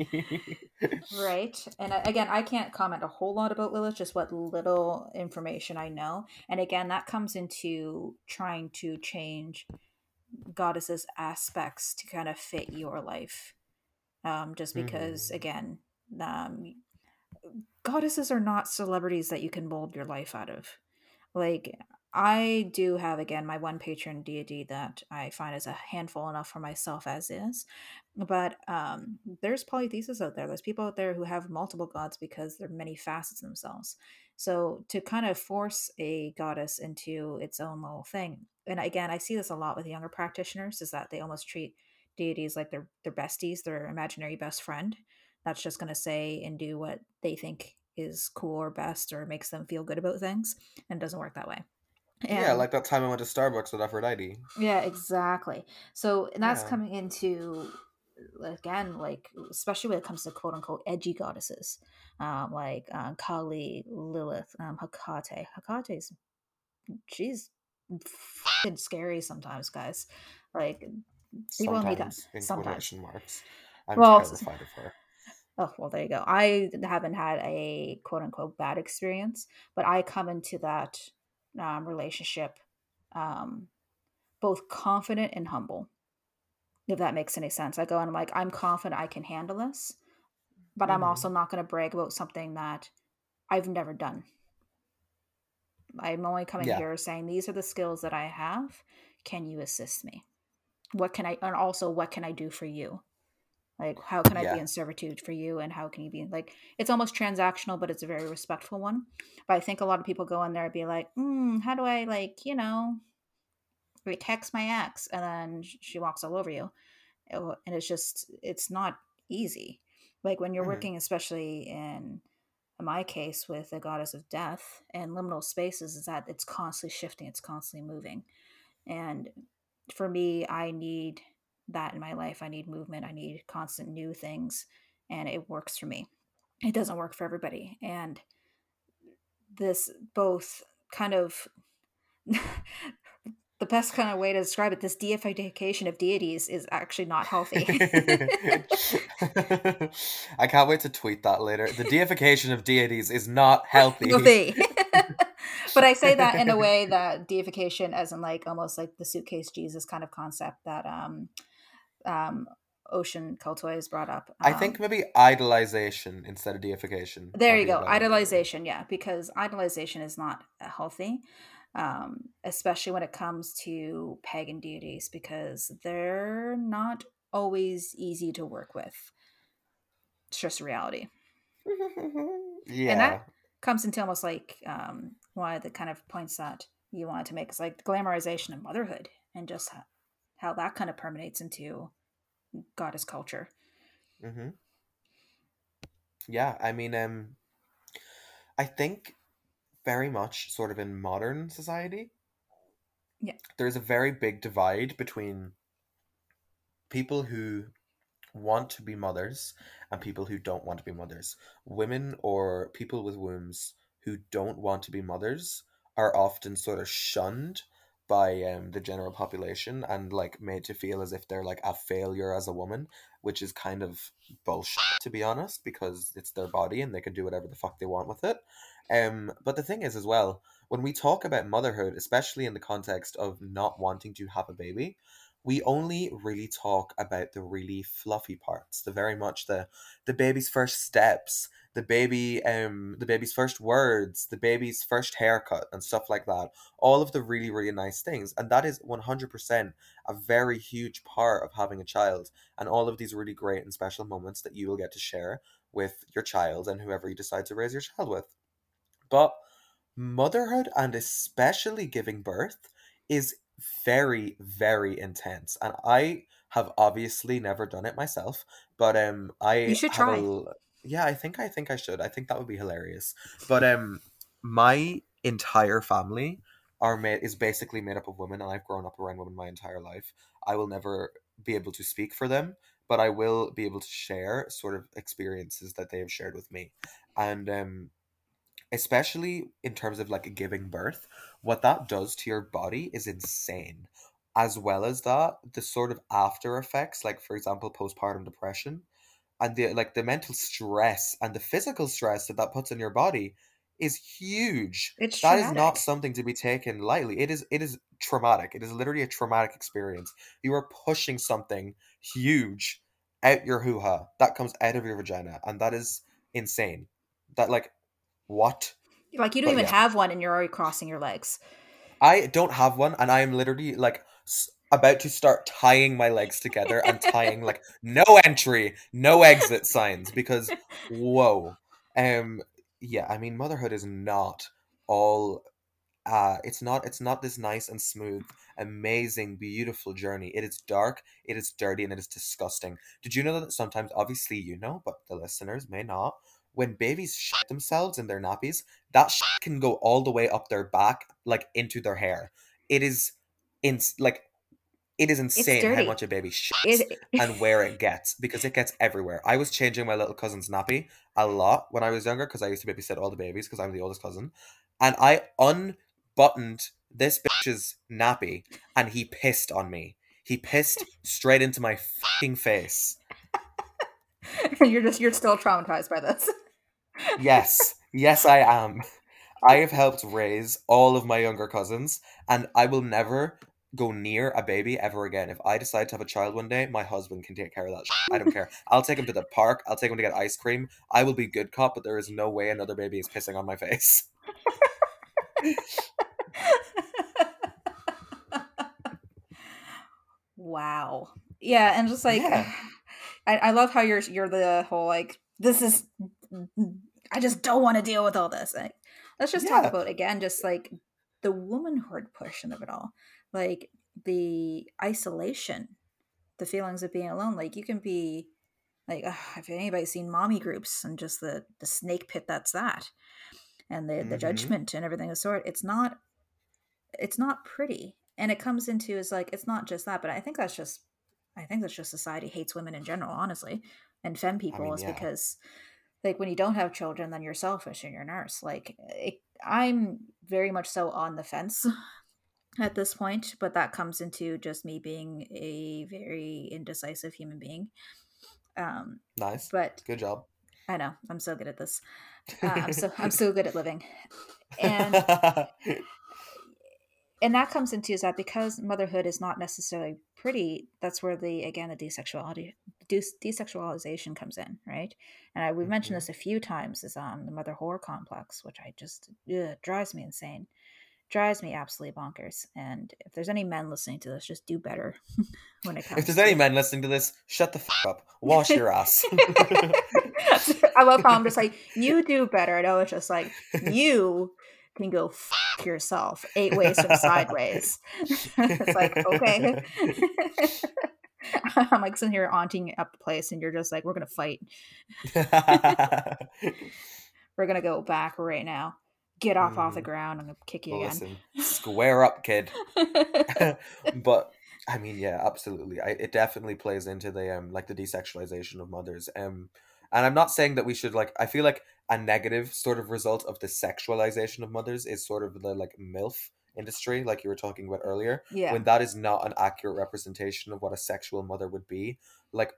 Speaker 1: Right. And I- again, I can't comment a whole lot about Lilith, just what little information I know. And again, that comes into trying to change goddesses' aspects to kind of fit your life. Um, just because,
Speaker 2: Mhm.
Speaker 1: again, um, goddesses are not celebrities that you can mold your life out of. Like, I do have, again, my one patron deity that I find is a handful enough for myself as is. But um, there's polythesis out there. There's people out there who have multiple gods because they're many facets themselves. So to kind of force a goddess into its own little thing, and again, I see this a lot with younger practitioners, is that they almost treat deities like their their besties, their imaginary best friend. That's just going to say and do what they think is cool or best or makes them feel good about things, and it doesn't work that way.
Speaker 2: Yeah,
Speaker 1: And
Speaker 2: like that time I went to Starbucks with Aphrodite.
Speaker 1: yeah, exactly. So and that's
Speaker 2: Yeah.
Speaker 1: coming into, again, like, especially when it comes to quote unquote edgy goddesses, um, like um, Kali, Lilith, um, Hecate. Hecate's she's fucking scary sometimes, guys. Like, people need that
Speaker 2: Sometimes, in
Speaker 1: sometimes.
Speaker 2: quotation marks. I'm
Speaker 1: Well,
Speaker 2: terrified of her.
Speaker 1: oh well, there you go. I haven't had a quote unquote bad experience, but I come into that um, relationship um, both confident and humble, if that makes any sense. I go and I'm like, I'm confident I can handle this, but I'm also
Speaker 2: Hmm.
Speaker 1: not going to brag about something that I've never done. I'm only coming
Speaker 2: Yeah.
Speaker 1: here saying these are the skills that I have. Can you assist me? what can I, and also what can I do for you? Like, how can I be
Speaker 2: Yeah.
Speaker 1: in servitude for you? And how can you be like, it's almost transactional, but it's a very respectful one. But I think a lot of people go in there and be like, mm, how do I, like, you know, we text my ex, and then she walks all over you. And it's just, it's not easy. Like when you're
Speaker 2: Hmm.
Speaker 1: working, especially in my case with the goddess of death and liminal spaces, is that it's constantly shifting, it's constantly moving. And for me, I need that in my life. I need movement, I need constant new things, and it works for me. It doesn't work for everybody. And this both kind of the best kind of way to describe it, this deification of deities is actually not healthy.
Speaker 2: I can't wait to tweet that later. The deification of deities is not healthy.
Speaker 1: Healthy. But I say that in a way that deification, as in like almost like the suitcase Jesus kind of concept that um um Ocean Keltoy brought up.
Speaker 2: I think
Speaker 1: Um
Speaker 2: maybe idolization instead of deification
Speaker 1: there
Speaker 2: might
Speaker 1: you
Speaker 2: be a
Speaker 1: go.
Speaker 2: better word.
Speaker 1: Idolization, yeah, because idolization is not healthy. Um, especially when it comes to pagan deities, because they're not always easy to work with. It's just a reality. And
Speaker 2: Yeah.
Speaker 1: that comes into almost like um, one of the kind of points that you wanted to make is like the glamorization of motherhood and just how, how that kind of permeates into goddess culture.
Speaker 2: Hmm. Yeah, I mean, um, I think very much sort of in modern society,
Speaker 1: Yeah.
Speaker 2: there's a very big divide between people who want to be mothers and people who don't want to be mothers. Women or people with wombs who don't want to be mothers are often sort of shunned by um, the general population and like made to feel as if they're like a failure as a woman, which is kind of bullshit to be honest, because it's their body and they can do whatever the fuck they want with it. Um, but the thing is as well, when we talk about motherhood, especially in the context of not wanting to have a baby, we only really talk about the really fluffy parts, the very much the the baby's first steps, the baby um the baby's first words, the baby's first haircut and stuff like that. All of the really really nice things, and that is one hundred percent a very huge part of having a child, and all of these really great and special moments that you will get to share with your child and whoever you decide to raise your child with. But motherhood and especially giving birth is very very intense, and I have obviously never done it myself, but um
Speaker 1: You
Speaker 2: I
Speaker 1: should
Speaker 2: have a
Speaker 1: try.
Speaker 2: l- yeah, i think i think I should. I think that would be hilarious. But um my entire family are made is basically made up of women, and I've grown up around women my entire life. I will never be able to speak for them, but I will be able to share sort of experiences that they have shared with me. And um especially in terms of like giving birth, what that does to your body is insane. As well as that, the sort of after effects, like for example, postpartum depression, and the like the mental stress and the physical stress that that puts on your body is huge.
Speaker 1: It's
Speaker 2: That is not
Speaker 1: traumatic.
Speaker 2: something to be taken lightly. It is it is traumatic. It is literally a traumatic experience. You are pushing something huge out your hoo-ha that comes out of your vagina, and that is insane. That like what?
Speaker 1: Like you don't
Speaker 2: But
Speaker 1: even
Speaker 2: yeah,
Speaker 1: have one, and you're already crossing your legs.
Speaker 2: I don't have one, and I am literally like s- about to start tying my legs together and tying like no entry, no exit signs because whoa. Um, yeah, I mean, motherhood is not all. Uh, it's not. It's not this nice and smooth, amazing, beautiful journey. It is dark. It is dirty, and it is disgusting. Did you know that sometimes, obviously, you know, but the listeners may not. When babies shit themselves in their nappies, that shit can go all the way up their back, like into their hair. It is, in like it is
Speaker 1: It's
Speaker 2: insane how much
Speaker 1: dirty.
Speaker 2: a baby shits
Speaker 1: It
Speaker 2: and where it gets because it gets everywhere. I was changing my little cousin's nappy a lot when I was younger because I used to babysit all the babies because I'm the oldest cousin, and I unbuttoned this bitch's nappy and he pissed on me. He pissed straight into my fucking face.
Speaker 1: you're just you're still traumatized by this.
Speaker 2: Yes, yes, I am. I have helped raise all of my younger cousins, and I will never go near a baby ever again. If I decide to have a child one day, my husband can take care of that shit. I don't care. I'll take him to the park. I'll take him to get ice cream. I will be good cop, but there is no way another baby is pissing on my face.
Speaker 1: Wow. Yeah, and just like
Speaker 2: Yeah,
Speaker 1: I, I love how you're you're the whole like this is I just don't want to deal with all this. Like, let's just talk
Speaker 2: yeah.
Speaker 1: about again just like the womanhood portion of it all. Like the isolation, the feelings of being alone. Like you can be like ugh, if anybody's seen mommy groups and just the the snake pit that's that and the the
Speaker 2: Mm-hmm.
Speaker 1: judgment and everything of the sort, it's not it's not pretty. And it comes into is like it's not just that, but I think that's just I think that's just society hates women in general, honestly, and femme
Speaker 2: I
Speaker 1: people
Speaker 2: mean,
Speaker 1: is
Speaker 2: yeah.
Speaker 1: because like when you don't have children, then you're selfish and you're a nurse. Like it, I'm very much so on the fence at this point, but that comes into just me being a very indecisive human being. Um,
Speaker 2: Nice.
Speaker 1: but
Speaker 2: Good job.
Speaker 1: I know I'm so good at this. Uh, I'm so I'm so good at living, and and that comes into is that because motherhood is not necessarily pretty, that's where the again the desexuality des- desexualization comes in, right? And I, we've mentioned
Speaker 2: hmm
Speaker 1: this a few times is um the mother whore complex, which I just ugh, drives me insane, drives me absolutely bonkers. And if there's any men listening to this, just do better when it
Speaker 2: If
Speaker 1: comes
Speaker 2: there's any
Speaker 1: to.
Speaker 2: men listening to this, shut the f up. Wash your ass.
Speaker 1: I love how I'm just like, you do better. I know it's just like, you can go f yourself eight ways from sideways. It's like, okay. I'm like sitting here aunting up the place, and you're just like, we're going to fight. We're going to go back right now. Get off off the
Speaker 2: hmm
Speaker 1: ground. I'm going to kick you
Speaker 2: Well,
Speaker 1: again.
Speaker 2: listen, square up, kid. But I mean, yeah, absolutely. I, it definitely plays into the um like the desexualization of mothers. Um, and I'm not saying that we should like. I feel like a negative sort of result of the sexualization of mothers is sort of the like MILF industry, like you were talking about earlier,
Speaker 1: Yeah.
Speaker 2: when that is not an accurate representation of what a sexual mother would be. Like,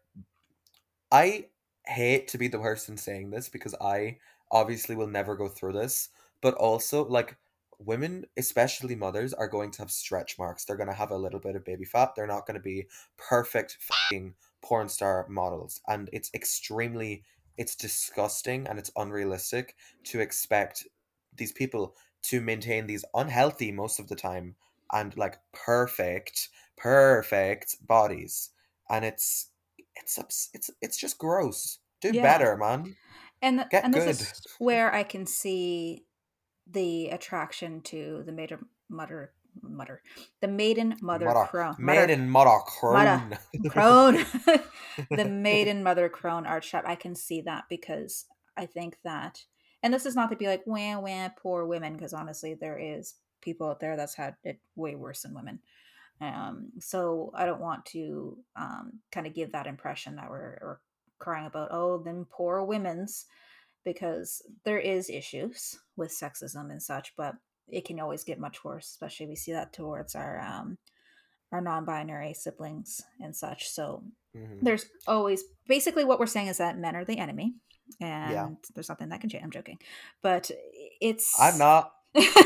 Speaker 2: I hate to be the person saying this because I obviously will never go through this, but also like women, especially mothers, are going to have stretch marks. They're going to have a little bit of baby fat. They're not going to be perfect fucking porn star models. And it's extremely, it's disgusting and it's unrealistic to expect these people to maintain these unhealthy most of the time and like perfect, perfect bodies. And it's it's ups- it's it's just gross. Do
Speaker 1: Yeah.
Speaker 2: better, man.
Speaker 1: And th-
Speaker 2: Get
Speaker 1: and this
Speaker 2: good.
Speaker 1: is where I can see the attraction to the maiden mother mother the maiden mother
Speaker 2: Mother,
Speaker 1: crone mother
Speaker 2: maiden mother
Speaker 1: mother
Speaker 2: crone.
Speaker 1: crone the maiden mother crone art shop. I can see that because I think that, and this is not to be like wah wah poor women, because honestly there is people out there that's had it way worse than women. Um, so I don't want to um, kind of give that impression that we're, we're crying about oh them poor women's, because there is issues with sexism and such, but it can always get much worse. Especially we see that towards our um, our non-binary siblings and such. So
Speaker 2: hmm
Speaker 1: there's always basically what we're saying is that men are the enemy,
Speaker 2: Yeah,
Speaker 1: and there's nothing that can change. I'm joking, but
Speaker 2: I'm
Speaker 1: it's.
Speaker 2: not.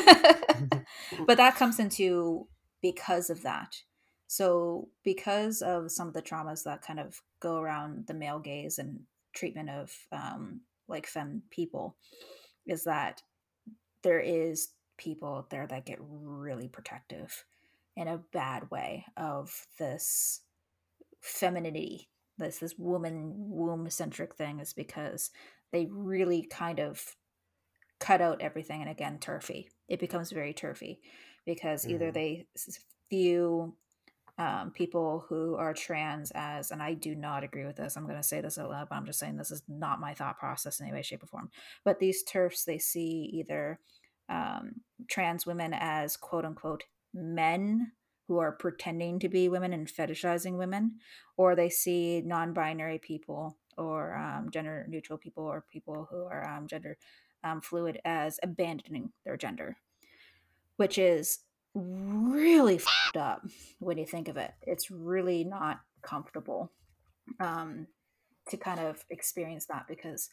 Speaker 1: But that comes into because of that. So because of some of the traumas that kind of go around the male gaze and treatment of um, like femme people, is that there is people out there that get really protective in a bad way of this femininity, this this woman womb centric thing, is because they really kind of cut out everything. And again, turfy, it becomes very turfy because either
Speaker 2: hmm
Speaker 1: they view um, people who are trans as, and I do not agree with this, I'm going to say this out loud, but I'm just saying this is not my thought process in any way shape or form, but these turfs, they see either um, trans women as quote unquote men who are pretending to be women and fetishizing women, or they see non-binary people or um, gender neutral people or people who are um, gender um, fluid as abandoning their gender, which is really f***ed up when you think of it. It's really not comfortable um, to kind of experience that, because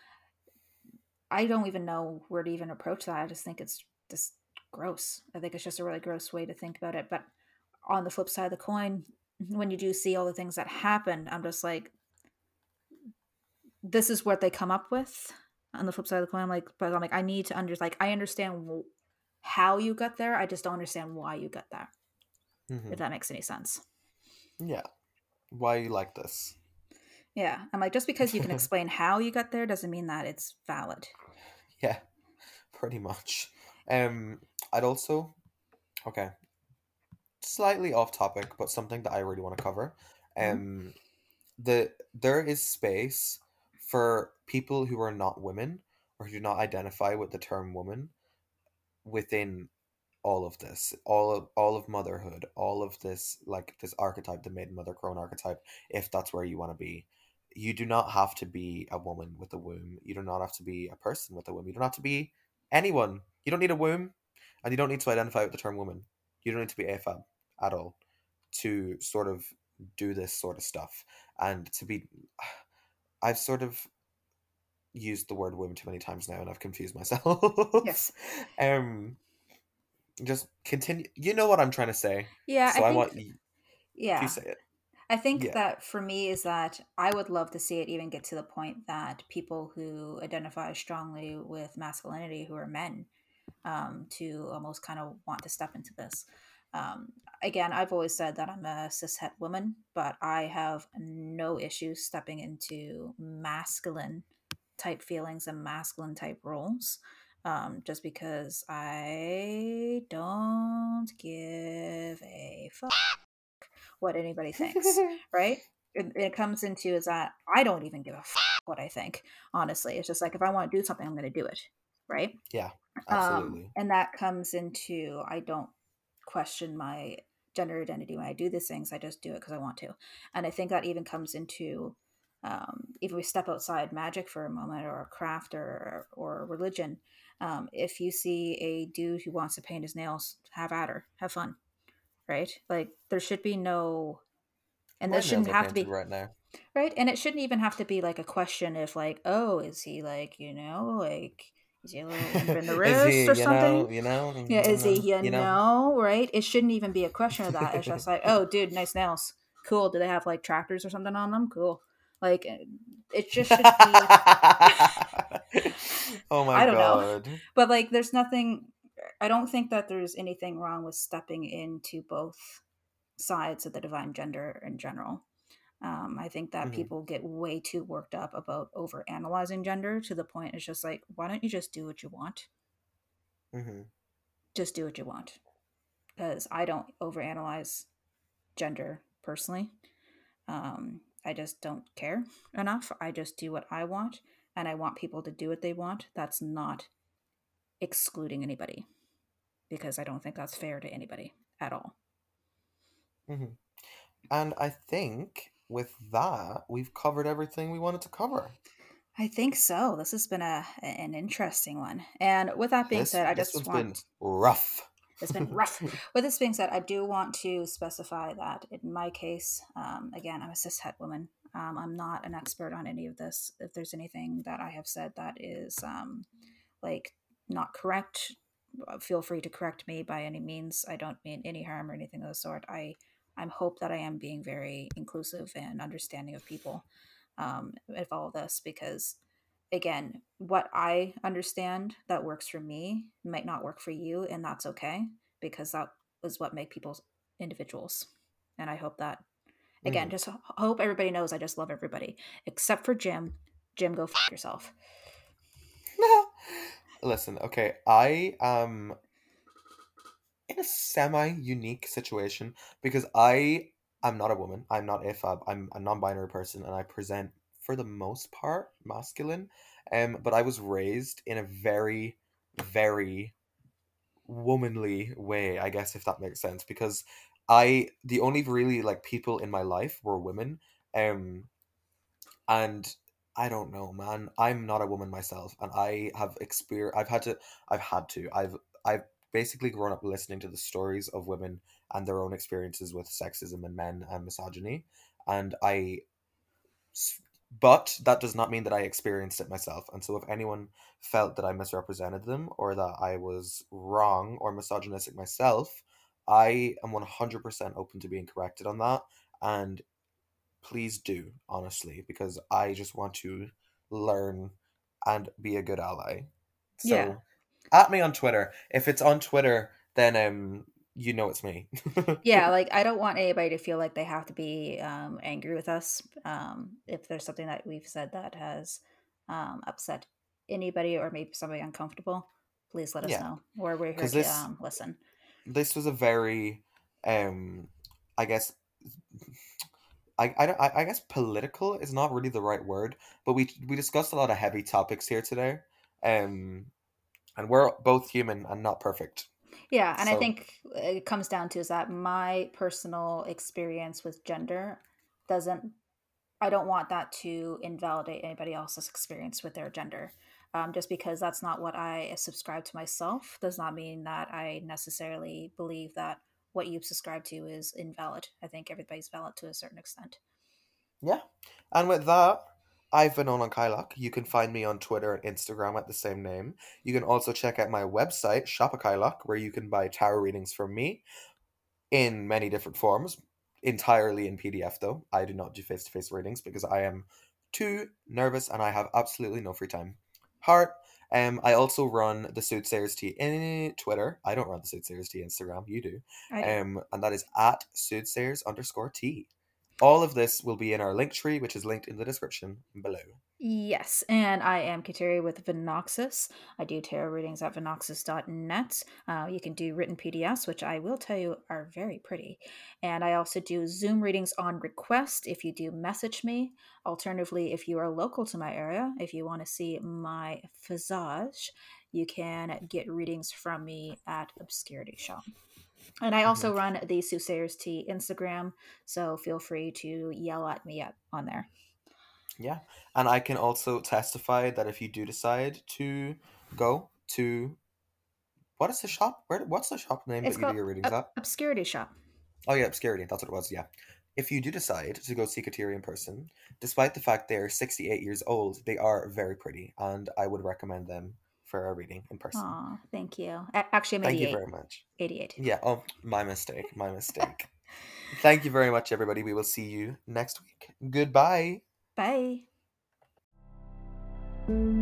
Speaker 1: I don't even know where to even approach that. I just think it's just gross. I think it's just a really gross way to think about it. But on the flip side of the coin, when you do see all the things that happen, I'm just like, this is what they come up with. On the flip side of the coin, I'm like, but I'm like, I need to under like, I understand how you got there. I just don't understand why you got there.
Speaker 2: hmm
Speaker 1: If that makes any sense.
Speaker 2: Yeah. Why you like this?
Speaker 1: Yeah, I'm like, just because you can explain how you got there doesn't mean that it's valid.
Speaker 2: Yeah, pretty much. Um, I'd also okay, slightly off topic, but something that I really want to cover.
Speaker 1: Mhm.
Speaker 2: Um, the there is space for people who are not women or who do not identify with the term woman within all of this, all of all of motherhood, all of this like this archetype, the maiden mother crone archetype, if that's where you want to be. You do not have to be a woman with a womb. You do not have to be a person with a womb. You don't have to be anyone. You don't need a womb, and you don't need to identify with the term woman. You don't need to be A F A B at all to sort of do this sort of stuff and to be. I've sort of used the word woman too many times now, and I've confused myself.
Speaker 1: Yes.
Speaker 2: um, just continue. You know what I'm trying to say.
Speaker 1: Yeah, I
Speaker 2: So I
Speaker 1: think,
Speaker 2: want you, you
Speaker 1: yeah.
Speaker 2: say it.
Speaker 1: I think
Speaker 2: Yeah.
Speaker 1: that for me is that I would love to see it even get to the point that people who identify strongly with masculinity, who are men, um, to almost kind of want to step into this. Um, Again, I've always said that I'm a cishet woman, but I have no issues stepping into masculine type feelings and masculine type roles. Um, just because I don't give a fuck what anybody thinks, right? It, it comes into is that I don't even give a fuck what I think. Honestly, it's just like if I want to do something, I'm going to do it, right?
Speaker 2: Yeah,
Speaker 1: Um,
Speaker 2: absolutely.
Speaker 1: and that comes into I don't question my gender identity when I do these things. I just do it because I want to, and I think that even comes into um, if we step outside magic for a moment, or a craft, or or religion. Um, if you see a dude who wants to paint his nails, have at her, have fun, right? Like there should be no, and
Speaker 2: My
Speaker 1: this
Speaker 2: nails
Speaker 1: shouldn't
Speaker 2: are
Speaker 1: have to
Speaker 2: painted
Speaker 1: be
Speaker 2: right now.
Speaker 1: right, and it shouldn't even have to be like a question if like, oh, is he like, you know, like is he a little limp in the
Speaker 2: Is
Speaker 1: wrist
Speaker 2: he,
Speaker 1: or
Speaker 2: you know,
Speaker 1: something?
Speaker 2: you know,
Speaker 1: Yeah, is he, you
Speaker 2: you know?
Speaker 1: know, right? It shouldn't even be a question of that. It's just like, oh, dude, nice nails. Cool. Do they have like tractors or something on them? Cool. Like, it just should be,
Speaker 2: Oh my
Speaker 1: I don't know.
Speaker 2: god.
Speaker 1: But like, there's nothing, I don't think that there's anything wrong with stepping into both sides of the divine gender in general. Um, I think that
Speaker 2: Hmm.
Speaker 1: people get way too worked up about over analyzing gender to the point it's just like, why don't you just do what you want?
Speaker 2: Hmm.
Speaker 1: Just do what you want. Because I don't overanalyze gender personally. Um, I just don't care enough. I just do what I want, and I want people to do what they want. That's not excluding anybody because I don't think that's fair to anybody at all.
Speaker 2: Hmm. And I think with that, we've covered everything we wanted to cover.
Speaker 1: I think so. This has been a an interesting one. And with that being
Speaker 2: This
Speaker 1: said, I
Speaker 2: this
Speaker 1: just
Speaker 2: one's been
Speaker 1: want
Speaker 2: rough.
Speaker 1: it's been rough. With this being said, I do want to specify that in my case, um, again, I'm a cishet woman. Um, I'm not an expert on any of this. If there's anything that I have said that is um, like not correct, uh, feel free to correct me by any means. I don't mean any harm or anything of the sort. I I hope that I am being very inclusive and understanding of people um, with all of this because again, what I understand that works for me might not work for you, and that's okay because that is what make people individuals. And I hope that again,
Speaker 2: Hmm.
Speaker 1: just hope everybody knows I just love everybody except for Jim. Jim, go f yourself.
Speaker 2: Listen, okay, I am in a semi-unique situation because I am not a woman. I'm not A F A B. I'm a non-binary person, and I present for the most part masculine. Um, but I was raised in a very, very womanly way, I guess, if that makes sense, because I the only really like people in my life were women. Um, and I don't know, man. I'm not a woman myself, and I have exper I've had to I've had to. I've I've basically grown up listening to the stories of women and their own experiences with sexism and men and misogyny, and I s- but that does not mean that I experienced it myself. And so if anyone felt that I misrepresented them or that I was wrong or misogynistic myself, I am one hundred percent open to being corrected on that. And please do, honestly, because I just want to learn and be a good ally.
Speaker 1: Yeah.
Speaker 2: So, at me on Twitter. If it's on Twitter, then um you know it's me.
Speaker 1: Yeah, like, I don't want anybody to feel like they have to be, um, angry with us, um, if there's something that we've said that has, um, upset anybody or made somebody uncomfortable, please let us
Speaker 2: Yeah,
Speaker 1: know, or we're here
Speaker 2: because
Speaker 1: to,
Speaker 2: this
Speaker 1: um, listen.
Speaker 2: this was a very, um, I guess, I, I, don't- I I guess political is not really the right word, but we we discussed a lot of heavy topics here today, um, and we're both human and not perfect.
Speaker 1: Yeah, and I
Speaker 2: So
Speaker 1: think it comes down to is that my personal experience with gender doesn't I don't want that to invalidate anybody else's experience with their gender. Um, just because that's not what I subscribe to myself does not mean that I necessarily believe that what you subscribe to is invalid. I think everybody's valid to a certain extent.
Speaker 2: yeah, and with that, I've been on Kylock. You can find me on Twitter and Instagram at the same name. You can also check out my website, Shop a Kylock, where you can buy tarot readings from me in many different forms, entirely in P D F though. I do not do face to face readings because I am too nervous and I have absolutely no free time. Heart. Um, I also run the Soothsayers Tea in Twitter. I don't run the Soothsayers Tea Instagram. You do.
Speaker 1: I do.
Speaker 2: Um, and that is at Soothsayers underscore Tea. All of this will be in our link tree, which is linked in the description below.
Speaker 1: Yes, and I am Kateri with Venoxus. I do tarot readings at venoxus dot net. Uh, you can do written P D Fs, which I will tell you are very pretty. And I also do Zoom readings on request if you do message me. Alternatively, if you are local to my area, if you want to see my visage, you can get readings from me at Obscurity Shop. And I
Speaker 2: Hmm.
Speaker 1: also run the Soothsayers Tea Instagram, so feel free to yell at me at, on there.
Speaker 2: Yeah. And I can also testify that if you do decide to go to what is the shop? Where what's the shop name
Speaker 1: It's
Speaker 2: that you do
Speaker 1: called
Speaker 2: your readings
Speaker 1: Ob-
Speaker 2: at?
Speaker 1: Obscurity Shop.
Speaker 2: Oh yeah, Obscurity, that's what it was, yeah. If you do decide to go see Kateri in person, despite the fact they're sixty-eight years old, they are very pretty, and I would recommend them for a reading in person.
Speaker 1: Aw, thank you. A- Actually, I'm
Speaker 2: Thank you
Speaker 1: eighty-eight.
Speaker 2: very much.
Speaker 1: eighty-eight.
Speaker 2: Yeah, oh, my mistake, my mistake. Thank you very much, everybody. We will see you next week. Goodbye.
Speaker 1: Bye.